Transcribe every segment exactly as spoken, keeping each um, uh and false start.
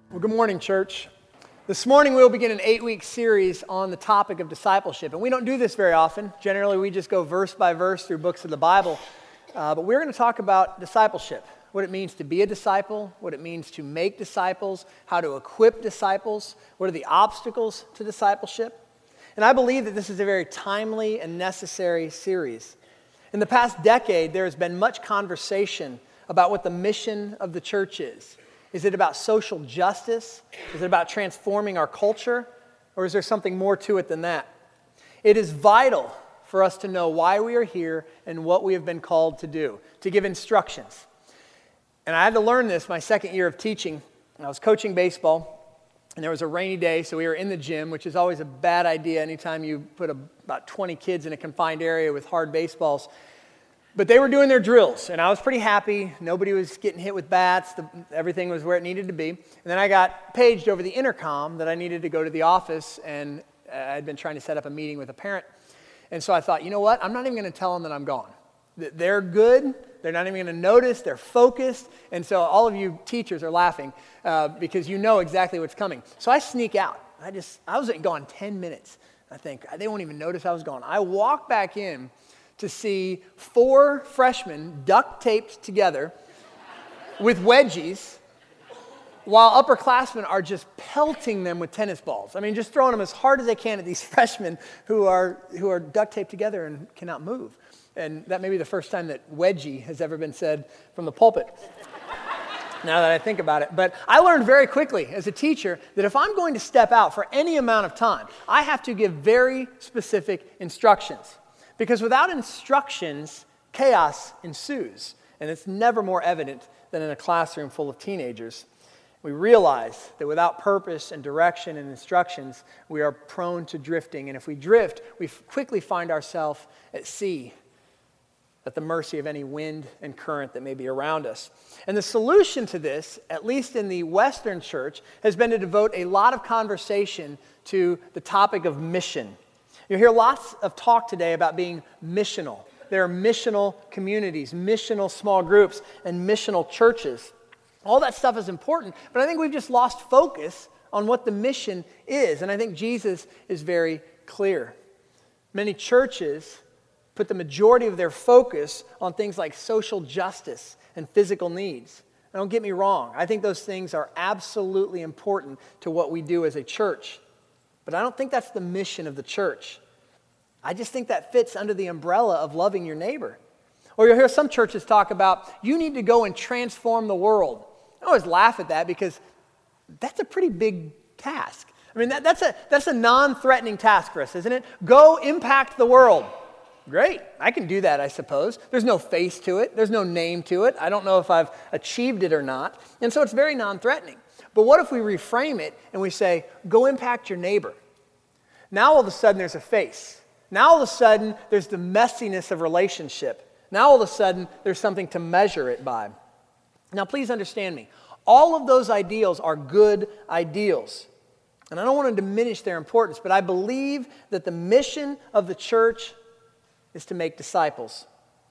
Well, good morning, church. This morning we'll begin an eight-week series on the topic of discipleship. And we don't do this very often. Generally, we just go verse by verse through books of the Bible. Uh, but we're going to talk about discipleship, what it means to be a disciple, what it means to make disciples, how to equip disciples, what are the obstacles to discipleship. And I believe that this is a very timely and necessary series. In the past decade, there has been much conversation about what the mission of the church is. Is it about social justice? Is it about transforming our culture? Or is there something more to it than that? It is vital for us to know why we are here and what we have been called to do, to give instructions. And I had to learn this my second year of teaching. I was coaching baseball, and there was a rainy day, so we were in the gym, which is always a bad idea anytime you put a, about twenty kids in a confined area with hard baseballs. But they were doing their drills, and I was pretty happy. Nobody was getting hit with bats. The, everything was where it needed to be. And then I got paged over the intercom that I needed to go to the office, and I had been trying to set up a meeting with a parent. And so I thought, you know what? I'm not even going to tell them that I'm gone. They're good. They're not even going to notice. They're focused. And so all of you teachers are laughing uh, because you know exactly what's coming. So I sneak out. I just, I was gone ten minutes. I think they won't even notice I was gone. I walk back in to see four freshmen duct taped together with wedgies while upperclassmen are just pelting them with tennis balls. I mean, just throwing them as hard as they can at these freshmen who are who are duct taped together and cannot move. And that may be the first time that wedgie has ever been said from the pulpit, now that I think about it. But I learned very quickly as a teacher that if I'm going to step out for any amount of time, I have to give very specific instructions. Because without instructions, chaos ensues. And it's never more evident than in a classroom full of teenagers. We realize that without purpose and direction and instructions, we are prone to drifting. And if we drift, we quickly find ourselves at sea, at the mercy of any wind and current that may be around us. And the solution to this, at least in the Western church, has been to devote a lot of conversation to the topic of mission. You'll hear lots of talk today about being missional. There are missional communities, missional small groups, and missional churches. All that stuff is important, but I think we've just lost focus on what the mission is, and I think Jesus is very clear. Many churches put the majority of their focus on things like social justice and physical needs. Now, don't get me wrong. I think those things are absolutely important to what we do as a church. But I don't think that's the mission of the church. I just think that fits under the umbrella of loving your neighbor. Or you'll hear some churches talk about, you need to go and transform the world. I always laugh at that because that's a pretty big task. I mean, that, that's a that's a non-threatening task for us, isn't it? Go impact the world. Great, I can do that, I suppose. There's no face to it. There's no name to it. I don't know if I've achieved it or not. And so it's very non-threatening. But what if we reframe it and we say, go impact your neighbor? Now all of a sudden there's a face. Now all of a sudden there's the messiness of relationship. Now all of a sudden there's something to measure it by. Now please understand me. All of those ideals are good ideals. And I don't want to diminish their importance, but I believe that the mission of the church is to make disciples.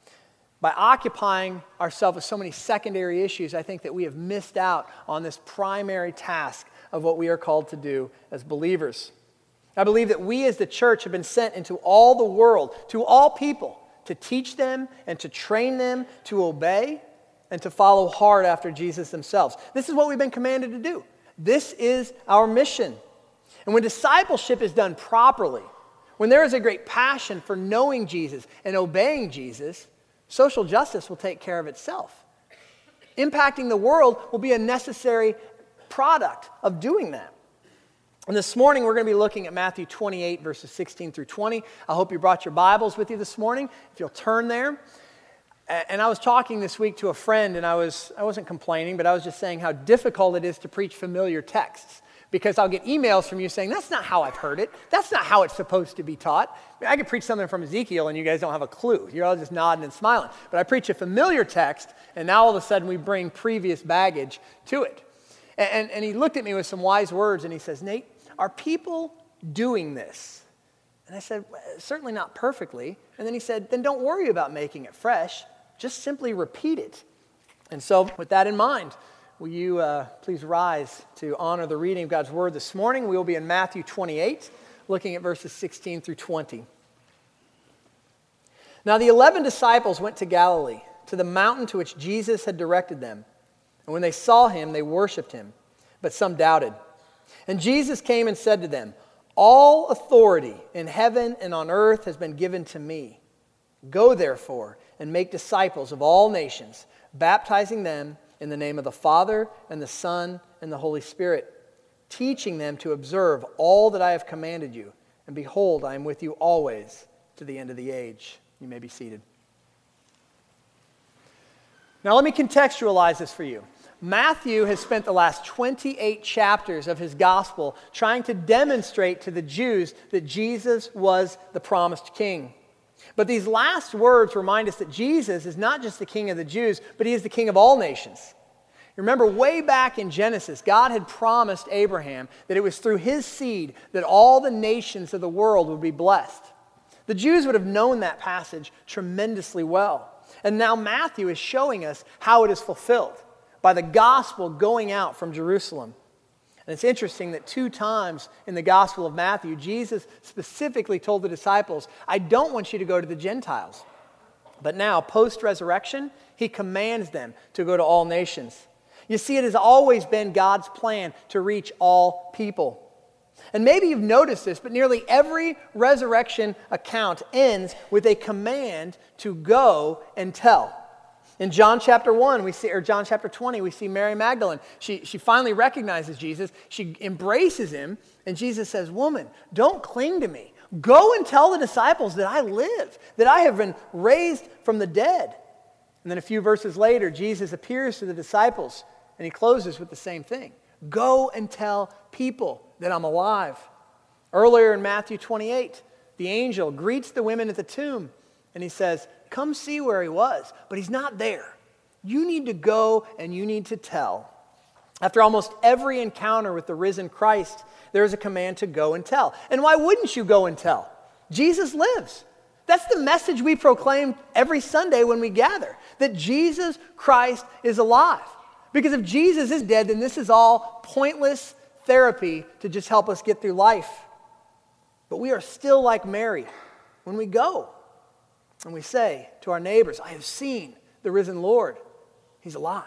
By occupying ourselves with so many secondary issues, I think that we have missed out on this primary task of what we are called to do as believers. I believe that we as the church have been sent into all the world, to all people, to teach them and to train them to obey and to follow hard after Jesus themselves. This is what we've been commanded to do. This is our mission. And when discipleship is done properly, when there is a great passion for knowing Jesus and obeying Jesus, social justice will take care of itself. Impacting the world will be a necessary product of doing that. And this morning, we're going to be looking at Matthew twenty-eight, verses sixteen through twenty. I hope you brought your Bibles with you this morning. If you'll turn there. And I was talking this week to a friend, and I, was, I wasn't complaining, but I was just saying how difficult it is to preach familiar texts. Because I'll get emails from you saying, that's not how I've heard it. That's not how it's supposed to be taught. I, mean, I could preach something from Ezekiel and you guys don't have a clue. You're all just nodding and smiling. But I preach a familiar text and now all of a sudden we bring previous baggage to it. And, and, and he looked at me with some wise words and he says, Nate, are people doing this? And I said, well, certainly not perfectly. And then he said, then don't worry about making it fresh. Just simply repeat it. And so with that in mind, will you uh, please rise to honor the reading of God's Word this morning? We will be in Matthew twenty-eight, looking at verses sixteen through twenty. Now the eleven disciples went to Galilee, to the mountain to which Jesus had directed them. And when they saw him, they worshipped him, but some doubted. And Jesus came and said to them, "All authority in heaven and on earth has been given to me. Go therefore and make disciples of all nations, baptizing them in the name of the Father and the Son and the Holy Spirit, teaching them to observe all that I have commanded you. And behold, I am with you always to the end of the age." You may be seated. Now let me contextualize this for you. Matthew has spent the last twenty-eight chapters of his gospel trying to demonstrate to the Jews that Jesus was the promised king. But these last words remind us that Jesus is not just the king of the Jews, but he is the king of all nations. Remember, way back in Genesis, God had promised Abraham that it was through his seed that all the nations of the world would be blessed. The Jews would have known that passage tremendously well. And now Matthew is showing us how it is fulfilled by the gospel going out from Jerusalem. And it's interesting that two times in the Gospel of Matthew, Jesus specifically told the disciples, "I don't want you to go to the Gentiles." But now, post-resurrection, he commands them to go to all nations. You see, it has always been God's plan to reach all people. And maybe you've noticed this, but nearly every resurrection account ends with a command to go and tell. In John chapter one, we see, or John chapter twenty, we see Mary Magdalene. She, she finally recognizes Jesus. She embraces him, and Jesus says, "Woman, don't cling to me. Go and tell the disciples that I live, that I have been raised from the dead." And then a few verses later, Jesus appears to the disciples, and he closes with the same thing. Go and tell people that I'm alive. Earlier in Matthew twenty-eight, the angel greets the women at the tomb, and he says, "Come see where he was, but he's not there. You need to go and you need to tell." After almost every encounter with the risen Christ, there is a command to go and tell. And why wouldn't you go and tell? Jesus lives. That's the message we proclaim every Sunday when we gather, that Jesus Christ is alive. Because if Jesus is dead, then this is all pointless therapy to just help us get through life. But we are still like Mary when we go and we say to our neighbors, "I have seen the risen Lord. He's alive."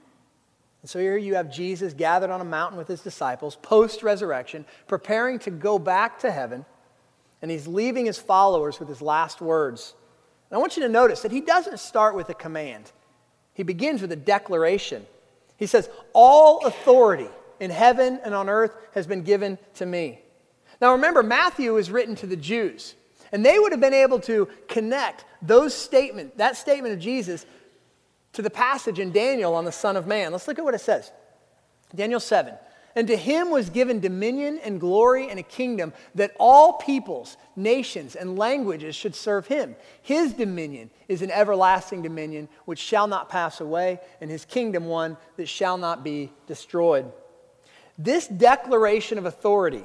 And so here you have Jesus gathered on a mountain with his disciples, post-resurrection, preparing to go back to heaven, and he's leaving his followers with his last words. And I want you to notice that he doesn't start with a command. He begins with a declaration. He says, "All authority in heaven and on earth has been given to me." Now remember, Matthew is written to the Jews, and they would have been able to connect those statement, that statement of Jesus to the passage in Daniel on the Son of Man. Let's look at what it says. Daniel seven. "And to him was given dominion and glory and a kingdom that all peoples, nations, and languages should serve him. His dominion is an everlasting dominion which shall not pass away, and his kingdom one that shall not be destroyed." This declaration of authority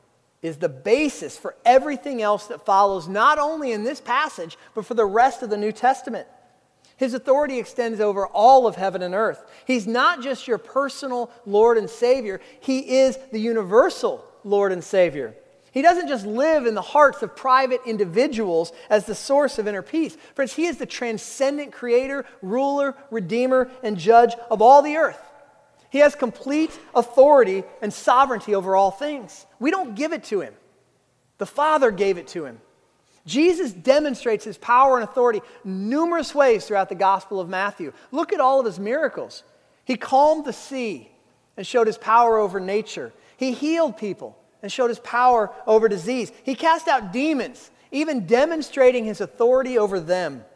is the basis for everything else that follows, not only in this passage, but for the rest of the New Testament. His authority extends over all of heaven and earth. He's not just your personal Lord and Savior. He is the universal Lord and Savior. He doesn't just live in the hearts of private individuals as the source of inner peace. Friends, he is the transcendent creator, ruler, redeemer, and judge of all the earth. He has complete authority and sovereignty over all things. We don't give it to him. The Father gave it to him. Jesus demonstrates his power and authority numerous ways throughout the Gospel of Matthew. Look at all of his miracles. He calmed the sea and showed his power over nature. He healed people and showed his power over disease. He cast out demons, even demonstrating his authority over them.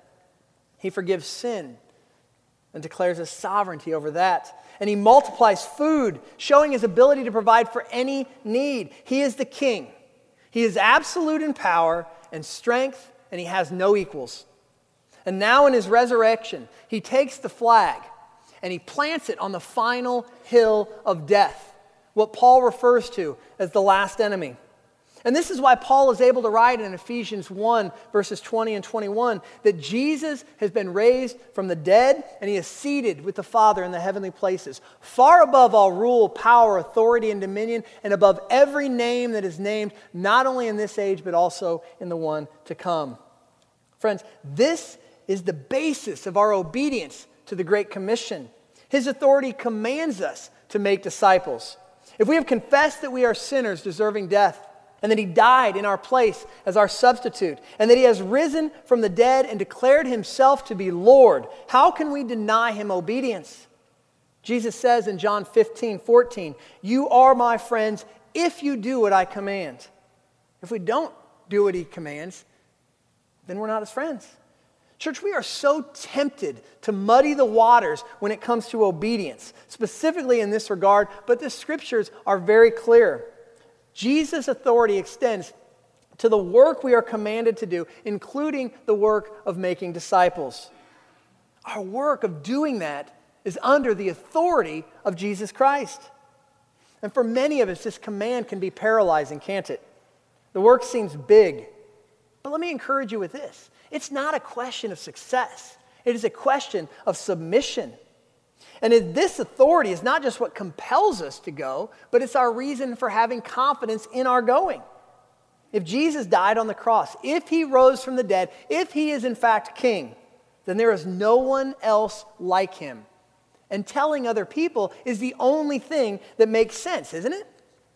He forgives sin and declares his sovereignty over that. And he multiplies food, showing his ability to provide for any need. He is the king. He is absolute in power and strength, and he has no equals. And now in his resurrection, he takes the flag and he plants it on the final hill of death, what Paul refers to as the last enemy. And this is why Paul is able to write in Ephesians one, verses twenty and twenty-one, that Jesus has been raised from the dead and he is seated with the Father in the heavenly places, far above all rule, power, authority, and dominion, and above every name that is named, not only in this age, but also in the one to come. Friends, this is the basis of our obedience to the Great Commission. His authority commands us to make disciples. If we have confessed that we are sinners deserving death, and that he died in our place as our substitute, and that he has risen from the dead and declared himself to be Lord, how can we deny him obedience? Jesus says in John fifteen, fourteen, "You are my friends if you do what I command." If we don't do what he commands, then we're not his friends. Church, we are so tempted to muddy the waters when it comes to obedience, specifically in this regard, but the scriptures are very clear. Jesus' authority extends to the work we are commanded to do, including the work of making disciples. Our work of doing that is under the authority of Jesus Christ. And for many of us, this command can be paralyzing, can't it? The work seems big. But let me encourage you with this. It's not a question of success. It is a question of submission. And this authority is not just what compels us to go, but it's our reason for having confidence in our going. If Jesus died on the cross, if he rose from the dead, if he is in fact king, then there is no one else like him. And telling other people is the only thing that makes sense, isn't it?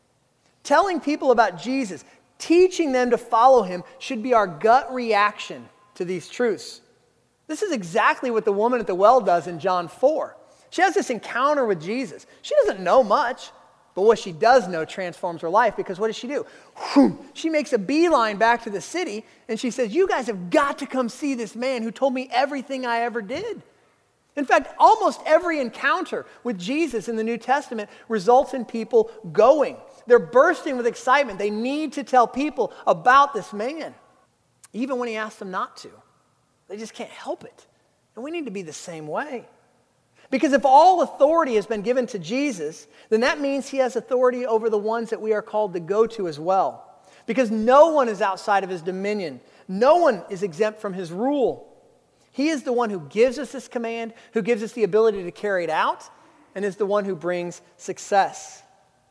Telling people about Jesus, teaching them to follow him should be our gut reaction to these truths. This is exactly what the woman at the well does in John four. She has this encounter with Jesus. She doesn't know much, but what she does know transforms her life, because what does she do? She makes a beeline back to the city, and she says, "You guys have got to come see this man who told me everything I ever did." In fact, almost every encounter with Jesus in the New Testament results in people going. They're bursting with excitement. They need to tell people about this man, even when he asks them not to. They just can't help it. And we need to be the same way. Because if all authority has been given to Jesus, then that means he has authority over the ones that we are called to go to as well. Because no one is outside of his dominion. No one is exempt from his rule. He is the one who gives us this command, who gives us the ability to carry it out, and is the one who brings success.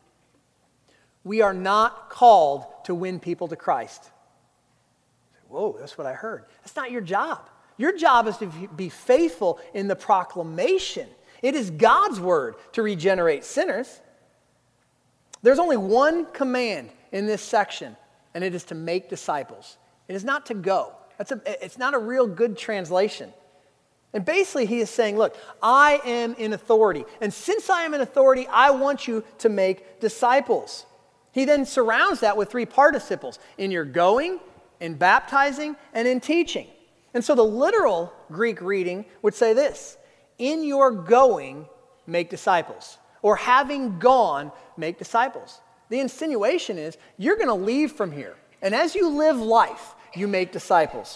We are not called to win people to Christ. Whoa, that's what I heard. That's not your job. Your job is to be faithful in the proclamation. It is God's word to regenerate sinners. There's only one command in this section, and it is to make disciples. It is not to go. That's a, it's not a real good translation. And basically he is saying, look, I am in authority. And since I am in authority, I want you to make disciples. He then surrounds that with three participles: in your going, in baptizing, and in teaching. And so the literal Greek reading would say this: in your going, make disciples. Or having gone, make disciples. The insinuation is you're going to leave from here. And as you live life, you make disciples.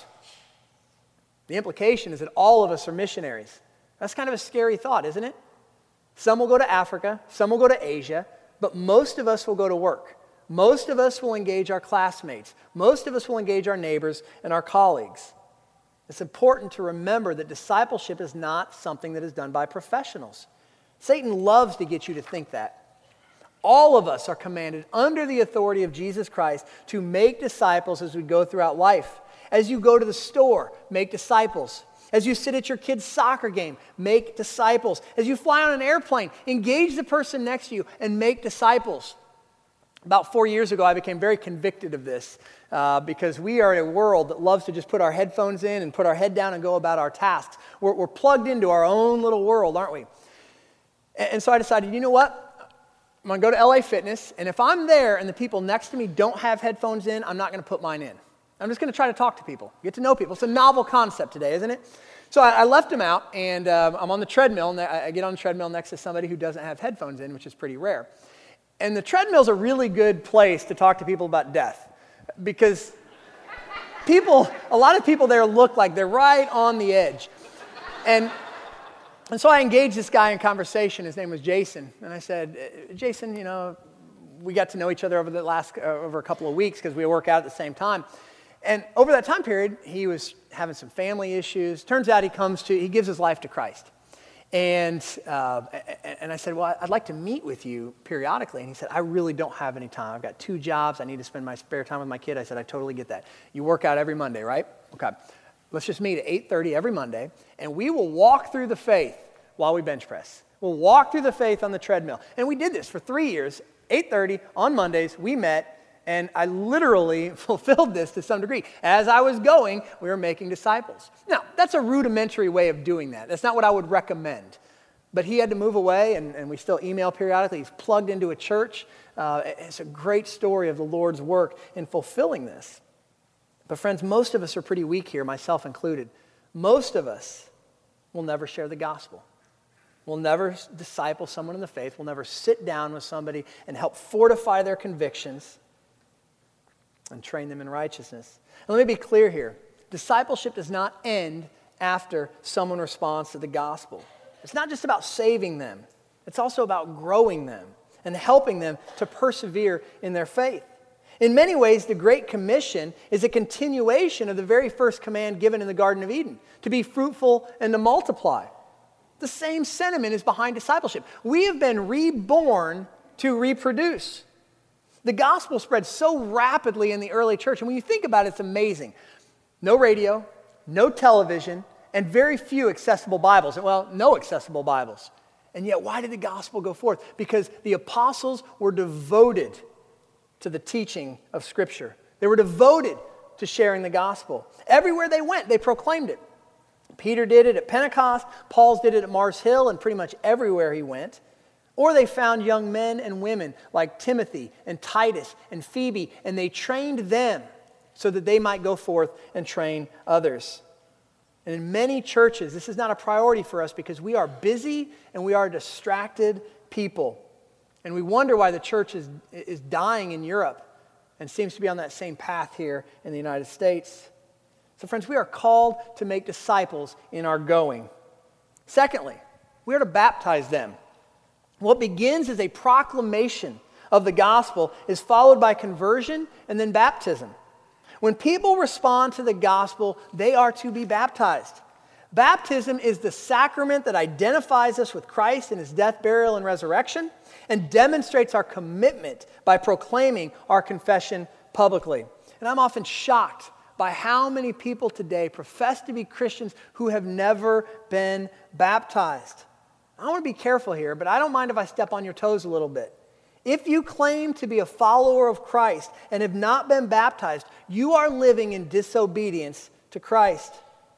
The implication is that all of us are missionaries. That's kind of a scary thought, isn't it? Some will go to Africa, some will go to Asia, but most of us will go to work. Most of us will engage our classmates. Most of us will engage our neighbors and our colleagues. It's important to remember that discipleship is not something that is done by professionals. Satan loves to get you to think that. All of us are commanded under the authority of Jesus Christ to make disciples as we go throughout life. As you go to the store, make disciples. As you sit at your kid's soccer game, make disciples. As you fly on an airplane, engage the person next to you and make disciples. About four years ago, I became very convicted of this uh, because we are in a world that loves to just put our headphones in and put our head down and go about our tasks. We're, we're plugged into our own little world, aren't we? And, and so I decided, you know what? I'm going to go to L A Fitness, and if I'm there and the people next to me don't have headphones in, I'm not going to put mine in. I'm just going to try to talk to people, get to know people. It's a novel concept today, isn't it? So I, I left them out, and um, I'm on the treadmill, and I, I get on the treadmill next to somebody who doesn't have headphones in, which is pretty rare. And the treadmill's a really good place to talk to people about death, because people, a lot of people there look like they're right on the edge. And and so I engaged this guy in conversation. His name was Jason. And I said, Jason, you know, we got to know each other over the last, uh, over a couple of weeks because we work out at the same time. And over that time period, he was having some family issues. Turns out he comes to, he gives his life to Christ. And uh, and I said, well, I'd like to meet with you periodically. And he said, I really don't have any time. I've got two jobs. I need to spend my spare time with my kid. I said, I totally get that. You work out every Monday, right? Okay. Let's just meet at eight thirty every Monday, and we will walk through the faith while we bench press. We'll walk through the faith on the treadmill. And we did this for three years, eight thirty on Mondays. We met. And I literally fulfilled this to some degree. As I was going, we were making disciples. Now, that's a rudimentary way of doing that. That's not what I would recommend. But he had to move away, and, and we still email periodically. He's plugged into a church. Uh, it's a great story of the Lord's work in fulfilling this. But friends, most of us are pretty weak here, myself included. Most of us will never share the gospel. We'll never disciple someone in the faith. We'll never sit down with somebody and help fortify their convictions and train them in righteousness. And let me be clear here. Discipleship does not end after someone responds to the gospel. It's not just about saving them. It's also about growing them and helping them to persevere in their faith. In many ways, the Great Commission is a continuation of the very first command given in the Garden of Eden, to be fruitful and to multiply. The same sentiment is behind discipleship. We have been reborn to reproduce. The gospel spread so rapidly in the early church, and when you think about it, it's amazing. No radio, no television, and very few accessible Bibles. Well, no accessible Bibles. And yet, why did the gospel go forth? Because the apostles were devoted to the teaching of Scripture. They were devoted to sharing the gospel. Everywhere they went, they proclaimed it. Peter did it at Pentecost. Paul did it at Mars Hill, and pretty much everywhere he went. Or they found young men and women like Timothy and Titus and Phoebe, and they trained them so that they might go forth and train others. And in many churches, this is not a priority for us because we are busy and we are distracted people. And we wonder why the church is, is dying in Europe and seems to be on that same path here in the United States. So friends, we are called to make disciples in our going. Secondly, we are to baptize them. What begins as a proclamation of the gospel is followed by conversion and then baptism. When people respond to the gospel, they are to be baptized. Baptism is the sacrament that identifies us with Christ in his death, burial, and resurrection and demonstrates our commitment by proclaiming our confession publicly. And I'm often shocked by how many people today profess to be Christians who have never been baptized. I want to be careful here, but I don't mind if I step on your toes a little bit. If you claim to be a follower of Christ and have not been baptized, you are living in disobedience to Christ.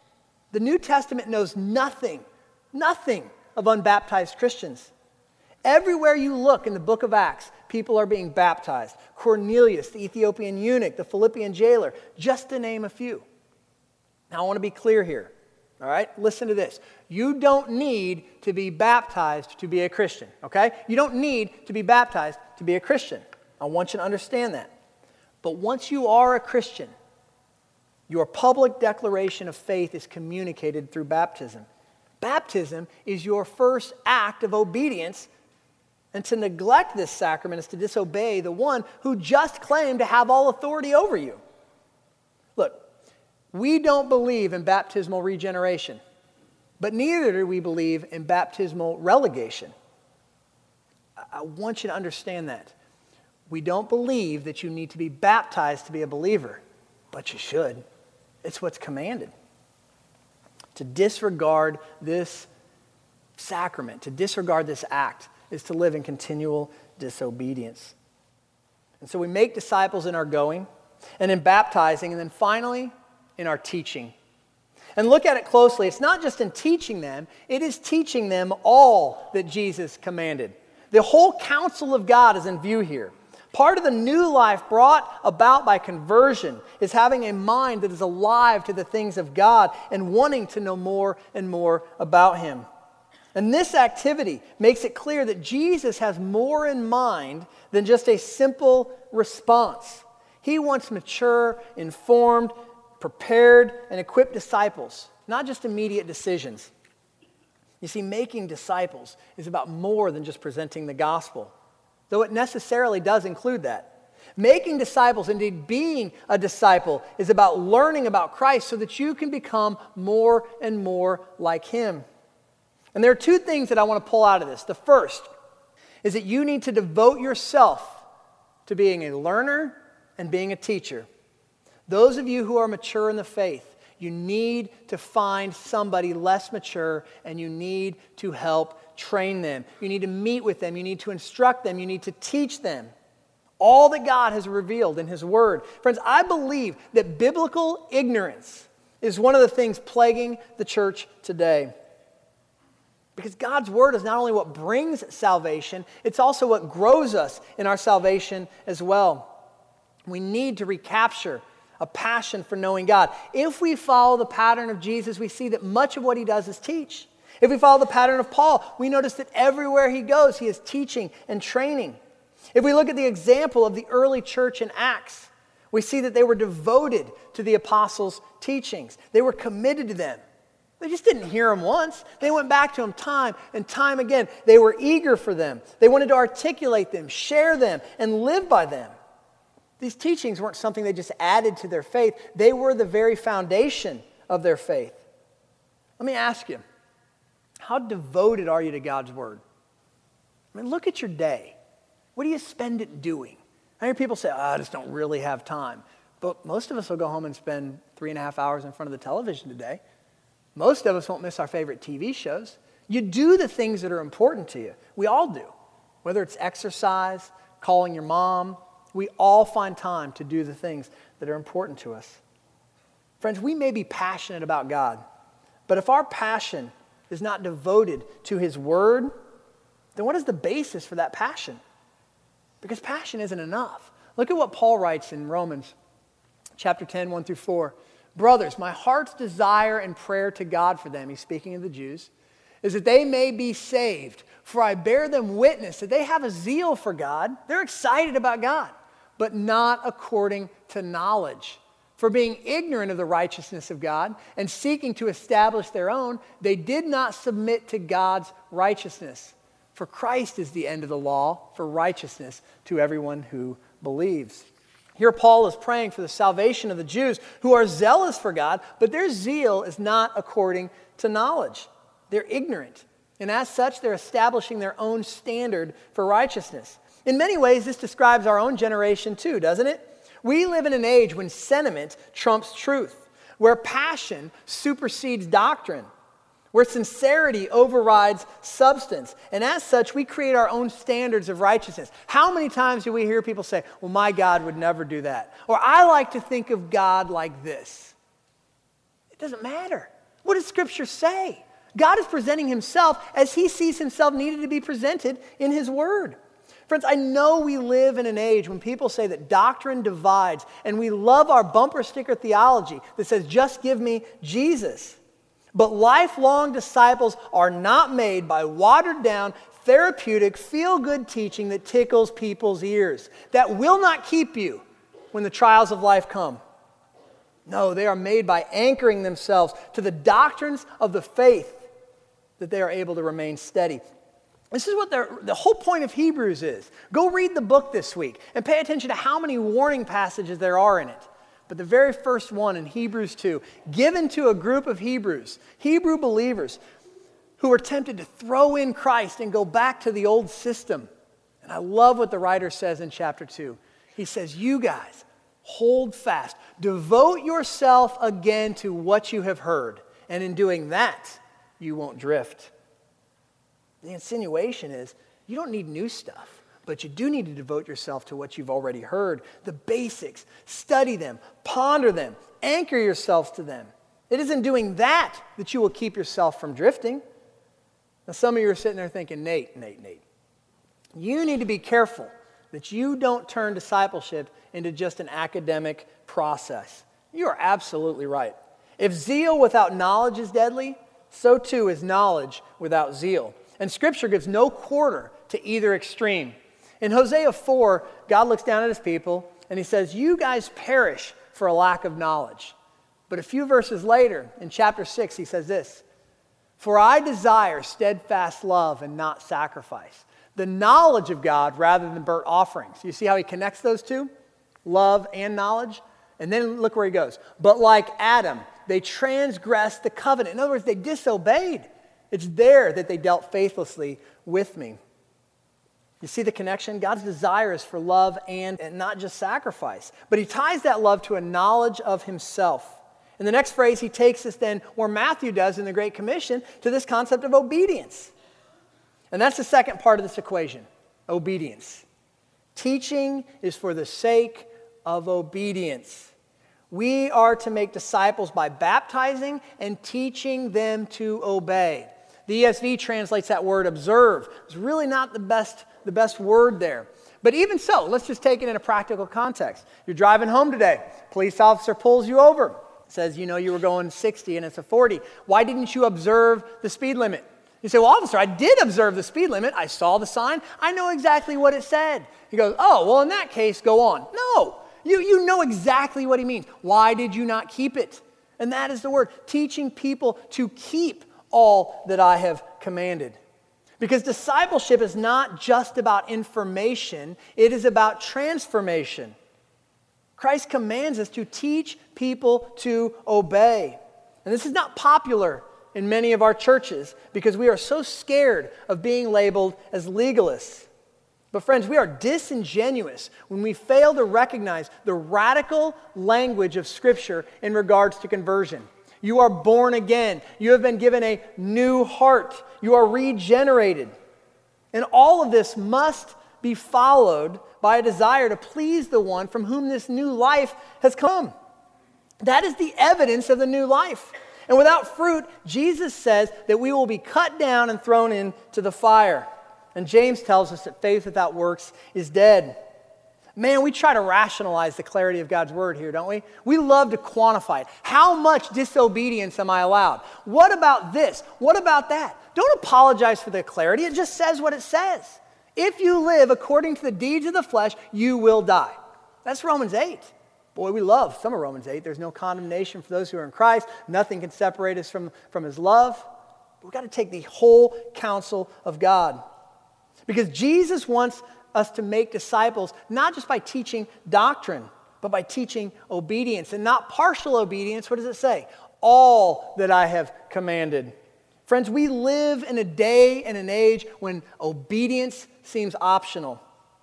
The New Testament knows nothing, nothing of unbaptized Christians. Everywhere you look in the book of Acts, people are being baptized. Cornelius, the Ethiopian eunuch, the Philippian jailer, just to name a few. Now, I want to be clear here. All right, listen to this. You don't need to be baptized to be a Christian, okay? You don't need to be baptized to be a Christian. I want you to understand that. But once you are a Christian, your public declaration of faith is communicated through baptism. Baptism is your first act of obedience, and to neglect this sacrament is to disobey the one who just claimed to have all authority over you. Look, we don't believe in baptismal regeneration, but neither do we believe in baptismal relegation. I want you to understand that. We don't believe that you need to be baptized to be a believer, but you should. It's what's commanded. To disregard this sacrament, to disregard this act, is to live in continual disobedience. And so we make disciples in our going, and in baptizing, and then finally, in our teaching. And look at it closely. It's not just in teaching them, it is teaching them all that Jesus commanded. The whole counsel of God is in view here. Part of the new life brought about by conversion is having a mind that is alive to the things of God and wanting to know more and more about him. And this activity makes it clear that Jesus has more in mind than just a simple response. He wants mature, informed, prepared, and equipped disciples, not just immediate decisions. You see, making disciples is about more than just presenting the gospel. though it necessarily does include that. Making disciples, indeed being a disciple, is about learning about Christ so that you can become more and more like him. And there are two things that I want to pull out of this. The first is that you need to devote yourself to being a learner and being a teacher. Those of you who are mature in the faith, you need to find somebody less mature and you need to help train them. You need to meet with them. You need to instruct them. You need to teach them all that God has revealed in his word. Friends, I believe that biblical ignorance is one of the things plaguing the church today. Because God's word is not only what brings salvation, it's also what grows us in our salvation as well. We need to recapture a passion for knowing God. If we follow the pattern of Jesus, we see that much of what he does is teach. If we follow the pattern of Paul, we notice that everywhere he goes, he is teaching and training. If we look at the example of the early church in Acts, we see that they were devoted to the apostles' teachings. They were committed to them. They just didn't hear them once. They went back to them time and time again. They were eager for them. They wanted to articulate them, share them, and live by them. These teachings weren't something they just added to their faith. They were the very foundation of their faith. Let me ask you, how devoted are you to God's word? I mean, look at your day. What do you spend it doing? I hear people say, oh, I just don't really have time. But most of us will go home and spend three and a half hours in front of the television today. Most of us won't miss our favorite T V shows. You do the things that are important to you. We all do. Whether it's exercise, calling your mom, we all find time to do the things that are important to us. Friends, we may be passionate about God, but if our passion is not devoted to his word, then what is the basis for that passion? Because passion isn't enough. Look at what Paul writes in Romans chapter ten, one through four. Brothers, my heart's desire and prayer to God for them, he's speaking of the Jews, is that they may be saved. For I bear them witness that they have a zeal for God. They're excited about God, but not according to knowledge. For being ignorant of the righteousness of God and seeking to establish their own, they did not submit to God's righteousness. For Christ is the end of the law for righteousness to everyone who believes. Here Paul is praying for the salvation of the Jews who are zealous for God, but their zeal is not according to knowledge. They're ignorant. And as such, they're establishing their own standard for righteousness. In many ways, this describes our own generation too, doesn't it? We live in an age when sentiment trumps truth, where passion supersedes doctrine, where sincerity overrides substance. And as such, we create our own standards of righteousness. How many times do we hear people say, well, my God would never do that? Or I like to think of God like this. It doesn't matter. What does Scripture say? God is presenting himself as he sees himself needed to be presented in his word. Friends, I know we live in an age when people say that doctrine divides, and we love our bumper sticker theology that says, just give me Jesus. But lifelong disciples are not made by watered-down, therapeutic, feel-good teaching that tickles people's ears, that will not keep you when the trials of life come. No, they are made by anchoring themselves to the doctrines of the faith that they are able to remain steady. This is what the whole point of Hebrews is. Go read the book this week and pay attention to how many warning passages there are in it. But the very first one in Hebrews two, given to a group of Hebrews, Hebrew believers, who were tempted to throw in Christ and go back to the old system. And I love what the writer says in chapter two. He says, you guys, hold fast. Devote yourself again to what you have heard. And in doing that, you won't drift. The insinuation is, you don't need new stuff, but you do need to devote yourself to what you've already heard. The basics. Study them. Ponder them. Anchor yourselves to them. It isn't doing that that you will keep yourself from drifting. Now, some of you are sitting there thinking, Nate, Nate, Nate, you need to be careful that you don't turn discipleship into just an academic process. You are absolutely right. If zeal without knowledge is deadly, so too is knowledge without zeal. And Scripture gives no quarter to either extreme. In Hosea four, God looks down at his people and he says, you guys perish for a lack of knowledge. But a few verses later, in chapter six, he says this, for I desire steadfast love and not sacrifice, the knowledge of God rather than burnt offerings. You see how he connects those two? Love and knowledge. And then look where he goes. But like Adam, they transgressed the covenant. In other words, they disobeyed. It's there that they dealt faithlessly with me. You see the connection? God's desire is for love and, and not just sacrifice. But he ties that love to a knowledge of himself. In the next phrase, he takes us then, where Matthew does in the Great Commission, to this concept of obedience. And that's the second part of this equation, obedience. Teaching is for the sake of obedience. We are to make disciples by baptizing and teaching them to obey. The E S V translates that word observe. It's really not the best, the best word there. But even so, let's just take it in a practical context. You're driving home today. Police officer pulls you over. Says, you know, you were going sixty and it's a forty. Why didn't you observe the speed limit? You say, well, officer, I did observe the speed limit. I saw the sign. I know exactly what it said. He goes, oh, well, in that case, go on. No, you, you know exactly what he means. Why did you not keep it? And that is the word, teaching people to keep all that I have commanded. Because discipleship is not just about information. It is about transformation. Christ commands us to teach people to obey. And this is not popular in many of our churches because we are so scared of being labeled as legalists. But friends, we are disingenuous when we fail to recognize the radical language of Scripture in regards to conversion. You are born again. You have been given a new heart. You are regenerated. And all of this must be followed by a desire to please the one from whom this new life has come. That is the evidence of the new life. And without fruit, Jesus says that we will be cut down and thrown into the fire. And James tells us that faith without works is dead. Man, we try to rationalize the clarity of God's word here, don't we? We love to quantify it. How much disobedience am I allowed? What about this? What about that? Don't apologize for the clarity. It just says what it says. If you live according to the deeds of the flesh, you will die. That's Romans eight. Boy, we love some of Romans eight. There's no condemnation for those who are in Christ. Nothing can separate us from, from his love. But we've got to take the whole counsel of God. Because Jesus wants us to make disciples, not just by teaching doctrine, but by teaching obedience. And not partial obedience. What does it say? All that I have commanded. Friends, we live in a day and an age when obedience seems optional.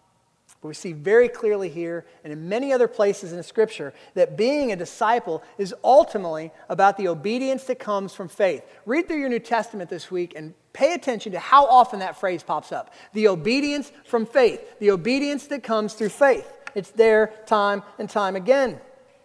But we see very clearly here and in many other places in the Scripture that being a disciple is ultimately about the obedience that comes from faith. Read through your New Testament this week and pay attention to how often that phrase pops up. The obedience from faith. The obedience that comes through faith. It's there time and time again.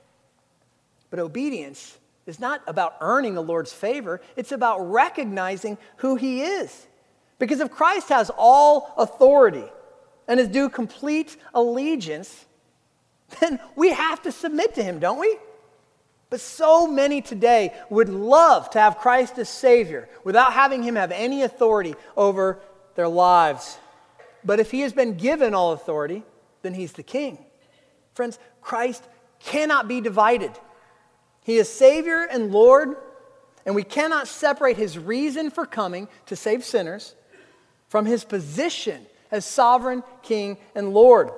But obedience is not about earning the Lord's favor. It's about recognizing who He is. Because if Christ has all authority and is due complete allegiance, then we have to submit to Him, don't we? But so many today would love to have Christ as Savior without having Him have any authority over their lives. But if He has been given all authority, then He's the King. Friends, Christ cannot be divided. He is Savior and Lord, and we cannot separate His reason for coming to save sinners from His position as sovereign King and Lord.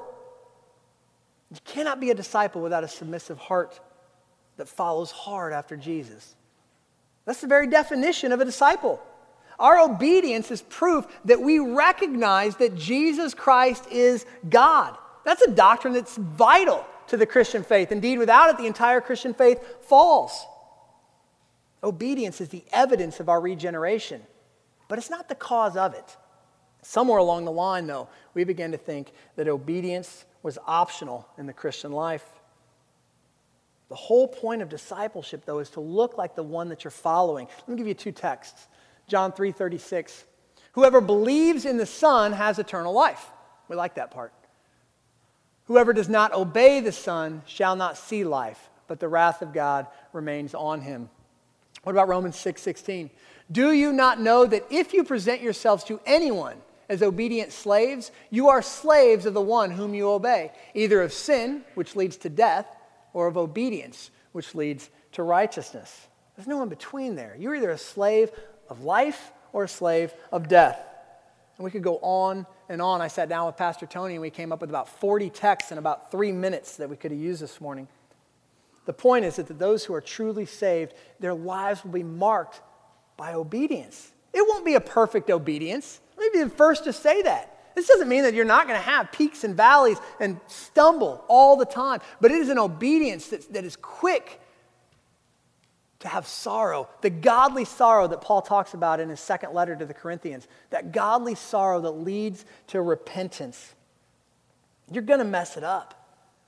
You cannot be a disciple without a submissive heart that follows hard after Jesus. That's the very definition of a disciple. Our obedience is proof that we recognize that Jesus Christ is God. That's a doctrine that's vital to the Christian faith. Indeed, without it, the entire Christian faith falls. Obedience is the evidence of our regeneration, but it's not the cause of it. Somewhere along the line, though, we began to think that obedience was optional in the Christian life. The whole point of discipleship, though, is to look like the one that you're following. Let me give you two texts. John three thirty-six. Whoever believes in the Son has eternal life. We like that part. Whoever does not obey the Son shall not see life, but the wrath of God remains on him. What about Romans six sixteen? Do you not know that if you present yourselves to anyone as obedient slaves, you are slaves of the one whom you obey, either of sin, which leads to death, or of obedience, which leads to righteousness. There's no in between there. You're either a slave of life or a slave of death. And we could go on and on. I sat down with Pastor Tony and we came up with about forty texts in about three minutes that we could have used this morning. The point is that those who are truly saved, their lives will be marked by obedience. It won't be a perfect obedience. Let me be the first to say that. This doesn't mean that you're not going to have peaks and valleys and stumble all the time, but it is an obedience that, that is quick to have sorrow, the godly sorrow that Paul talks about in his second letter to the Corinthians, that godly sorrow that leads to repentance. You're going to mess it up.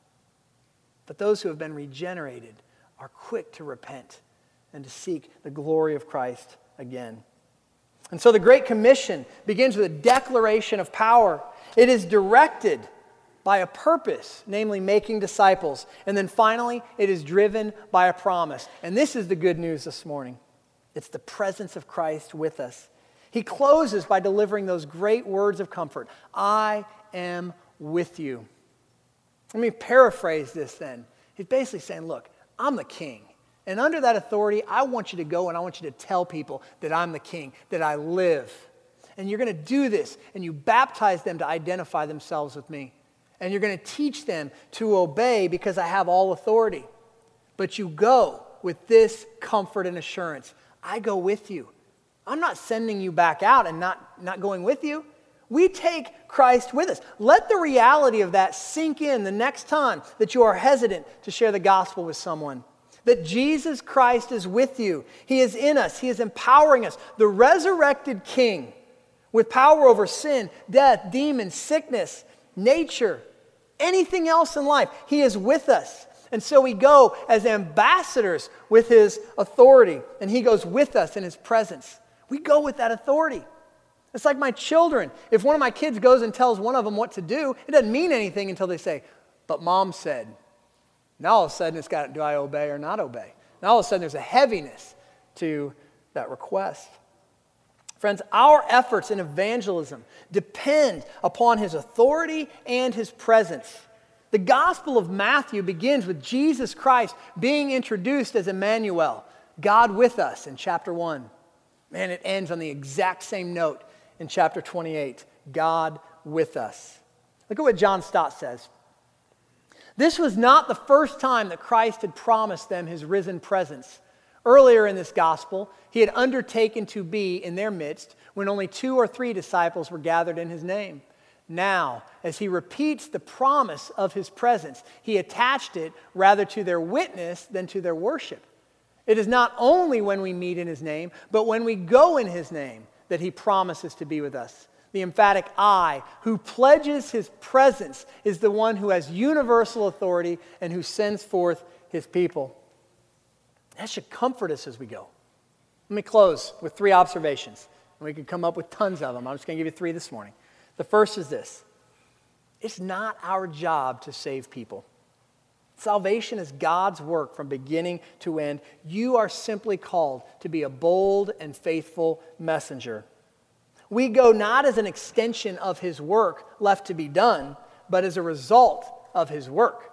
But those who have been regenerated are quick to repent and to seek the glory of Christ again. And so the Great Commission begins with a declaration of power. It is directed by a purpose, namely making disciples. And then finally, it is driven by a promise. And this is the good news this morning. It's the presence of Christ with us. He closes by delivering those great words of comfort. I am with you. Let me paraphrase this then. He's basically saying, look, I'm the king. And under that authority, I want you to go and I want you to tell people that I'm the king, that I live. And you're going to do this, and you baptize them to identify themselves with me. And you're going to teach them to obey because I have all authority. But you go with this comfort and assurance. I go with you. I'm not sending you back out and not, not going with you. We take Christ with us. Let the reality of that sink in the next time that you are hesitant to share the gospel with someone. That Jesus Christ is with you. He is in us. He is empowering us. The resurrected King with power over sin, death, demons, sickness, nature, anything else in life. He is with us. And so we go as ambassadors with his authority, and he goes with us in his presence. We go with that authority. It's like my children. If one of my kids goes and tells one of them what to do, it doesn't mean anything until they say, but mom said. Now all of a sudden it's got, do I obey or not obey? Now all of a sudden there's a heaviness to that request. Friends, our efforts in evangelism depend upon his authority and his presence. The Gospel of Matthew begins with Jesus Christ being introduced as Emmanuel, God with us, in chapter one. Man, it ends on the exact same note in chapter twenty-eight, God with us. Look at what John Stott says. This was not the first time that Christ had promised them his risen presence. Earlier in this gospel, he had undertaken to be in their midst when only two or three disciples were gathered in his name. Now, as he repeats the promise of his presence, he attached it rather to their witness than to their worship. It is not only when we meet in his name, but when we go in his name that he promises to be with us. The emphatic I, who pledges his presence, is the one who has universal authority and who sends forth his people. That should comfort us as we go. Let me close with three observations. And we could come up with tons of them. I'm just going to give you three this morning. The first is this. It's not our job to save people. Salvation is God's work from beginning to end. You are simply called to be a bold and faithful messenger. We go not as an extension of his work left to be done, but as a result of his work.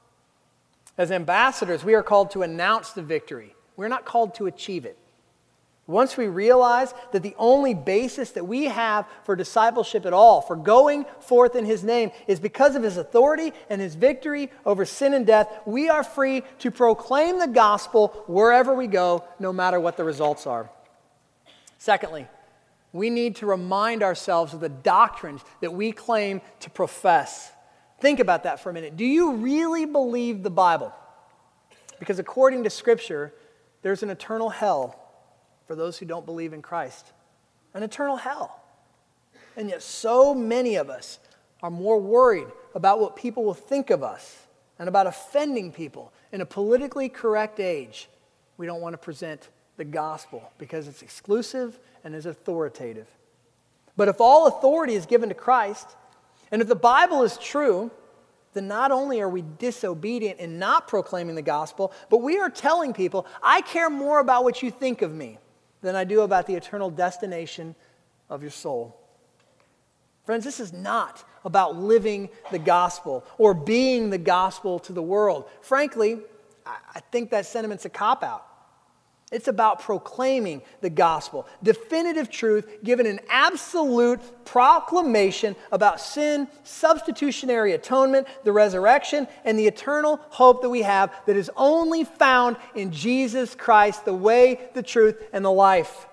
As ambassadors, we are called to announce the victory. We're not called to achieve it. Once we realize that the only basis that we have for discipleship at all, for going forth in his name, is because of his authority and his victory over sin and death, we are free to proclaim the gospel wherever we go, no matter what the results are. Secondly, we need to remind ourselves of the doctrines that we claim to profess. Think about that for a minute. Do you really believe the Bible? Because according to Scripture, there's an eternal hell for those who don't believe in Christ. An eternal hell. And yet so many of us are more worried about what people will think of us and about offending people in a politically correct age. We don't want to present the gospel because it's exclusive and is authoritative. But if all authority is given to Christ, and if the Bible is true, then not only are we disobedient in not proclaiming the gospel, but we are telling people, I care more about what you think of me than I do about the eternal destination of your soul. Friends, this is not about living the gospel or being the gospel to the world. Frankly, I think that sentiment's a cop-out. It's about proclaiming the gospel, definitive truth given an absolute proclamation about sin, substitutionary atonement, the resurrection, and the eternal hope that we have that is only found in Jesus Christ, the way, the truth, and the life.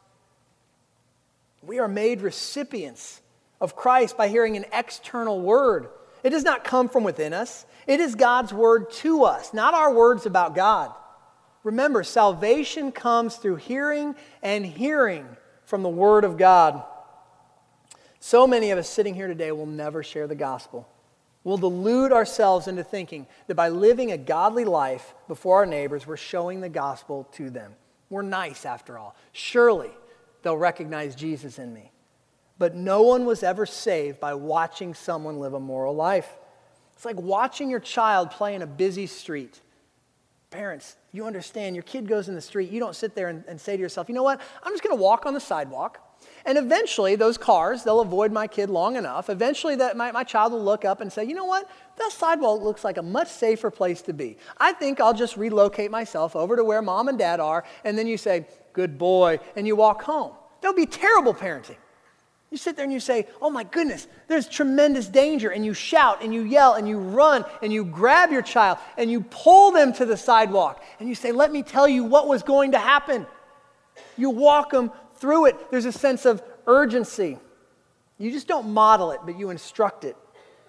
We are made recipients of Christ by hearing an external word. It does not come from within us. It is God's word to us, not our words about God. Remember, salvation comes through hearing and hearing from the Word of God. So many of us sitting here today will never share the gospel. We'll delude ourselves into thinking that by living a godly life before our neighbors, we're showing the gospel to them. We're nice after all. Surely they'll recognize Jesus in me. But no one was ever saved by watching someone live a moral life. It's like watching your child play in a busy street. Parents, you understand, your kid goes in the street, you don't sit there and, and say to yourself, you know what, I'm just going to walk on the sidewalk, and eventually those cars, they'll avoid my kid long enough. Eventually that my, my child will look up and say, you know what, that sidewalk looks like a much safer place to be. I think I'll just relocate myself over to where mom and dad are, and then you say, good boy, and you walk home. That would be terrible parenting. You sit there and you say, oh my goodness, there's tremendous danger. And you shout and you yell and you run and you grab your child and you pull them to the sidewalk. And you say, let me tell you what was going to happen. You walk them through it. There's a sense of urgency. You just don't model it, but you instruct it.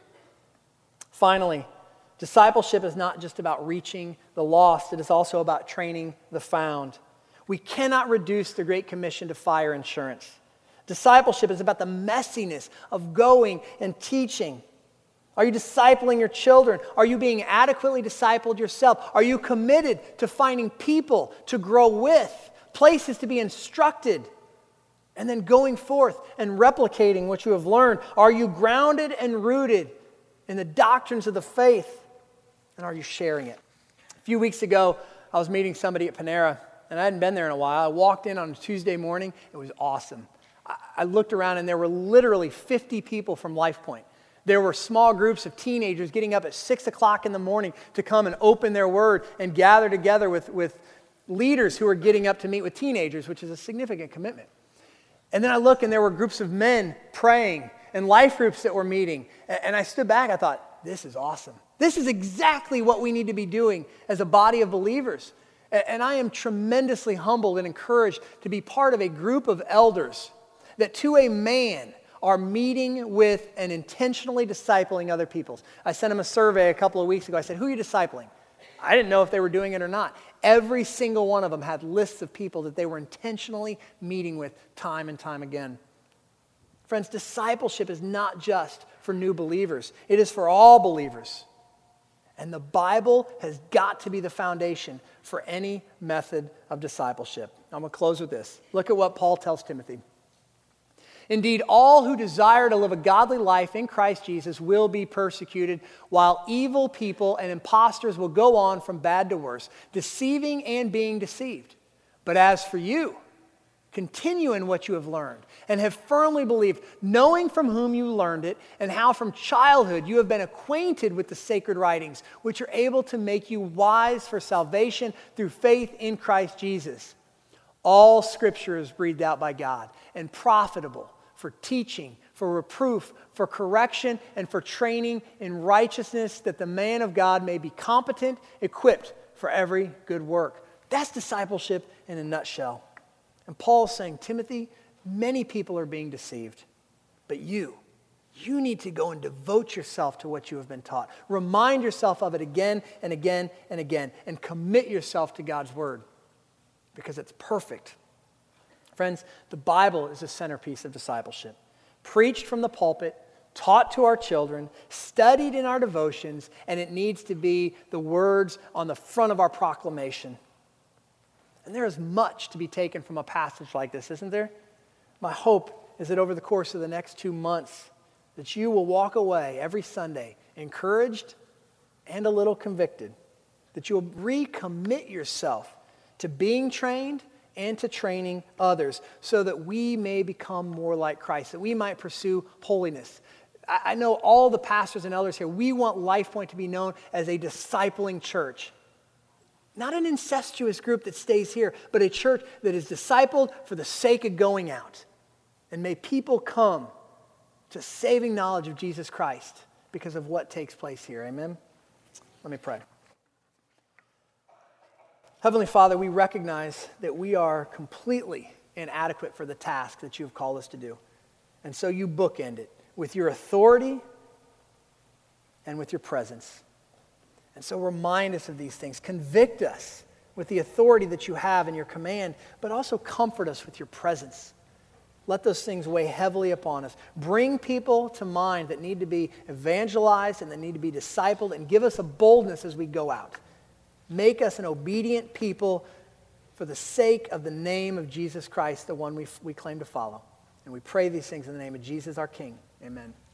Finally, discipleship is not just about reaching the lost. It is also about training the found. We cannot reduce the Great Commission to fire insurance. Discipleship is about the messiness of going and teaching. Are you discipling your children? Are you being adequately discipled yourself? Are you committed to finding people to grow with, places to be instructed, and then going forth and replicating what you have learned? Are you grounded and rooted in the doctrines of the faith? And are you sharing it? A few weeks ago, I was meeting somebody at Panera, and I hadn't been there in a while. I walked in on a Tuesday morning. It was awesome. I looked around and there were literally fifty people from LifePoint. There were small groups of teenagers getting up at six o'clock in the morning to come and open their word and gather together with, with leaders who are getting up to meet with teenagers, which is a significant commitment. And then I look and there were groups of men praying and life groups that were meeting. And I stood back, I thought, this is awesome. This is exactly what we need to be doing as a body of believers. And I am tremendously humbled and encouraged to be part of a group of elders that to a man are meeting with and intentionally discipling other people. I sent him a survey a couple of weeks ago. I said, who are you discipling? I didn't know if they were doing it or not. Every single one of them had lists of people that they were intentionally meeting with time and time again. Friends, discipleship is not just for new believers. It is for all believers. And the Bible has got to be the foundation for any method of discipleship. I'm going to close with this. Look at what Paul tells Timothy. Indeed, all who desire to live a godly life in Christ Jesus will be persecuted, while evil people and impostors will go on from bad to worse, deceiving and being deceived. But as for you, continue in what you have learned and have firmly believed, knowing from whom you learned it, and how from childhood you have been acquainted with the sacred writings, which are able to make you wise for salvation through faith in Christ Jesus. All Scripture is breathed out by God and profitable for teaching, for reproof, for correction, and for training in righteousness, that the man of God may be competent, equipped for every good work. That's discipleship in a nutshell. And Paul's saying, Timothy, many people are being deceived, but you, you need to go and devote yourself to what you have been taught. Remind yourself of it again and again and again, and commit yourself to God's word, because it's perfect. Friends, the Bible is a centerpiece of discipleship. Preached from the pulpit, taught to our children, studied in our devotions, and it needs to be the words on the front of our proclamation. And there is much to be taken from a passage like this, isn't there? My hope is that over the course of the next two months, that you will walk away every Sunday encouraged and a little convicted, that you will recommit yourself to being trained and to training others, so that we may become more like Christ, that we might pursue holiness. I, I know all the pastors and elders here, we want LifePoint to be known as a discipling church. Not an incestuous group that stays here, but a church that is discipled for the sake of going out. And may people come to saving knowledge of Jesus Christ because of what takes place here. Amen? Let me pray. Heavenly Father, we recognize that we are completely inadequate for the task that you have called us to do. And so you bookend it with your authority and with your presence. And so remind us of these things. Convict us with the authority that you have in your command, but also comfort us with your presence. Let those things weigh heavily upon us. Bring people to mind that need to be evangelized and that need to be discipled, and give us a boldness as we go out. Make us an obedient people for the sake of the name of Jesus Christ, the one we, we claim to follow. And we pray these things in the name of Jesus, our King. Amen.